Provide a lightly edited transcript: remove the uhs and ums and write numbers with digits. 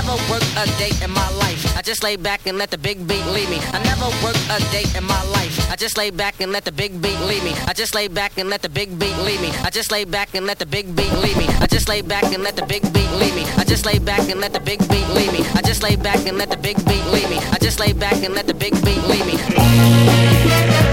never worked a day in my life. I just lay back and let the big beat lead me. I never worked a day in my life. I just lay back and let the big beat lead me. I just lay back and let the big beat lead me. I just lay back and let the big beat lead me. I just lay back and let the big beat lead me. I just lay back and let the big beat lead me. I just lay back and let the big beat lead me. I just lay back and let the big beat lead me.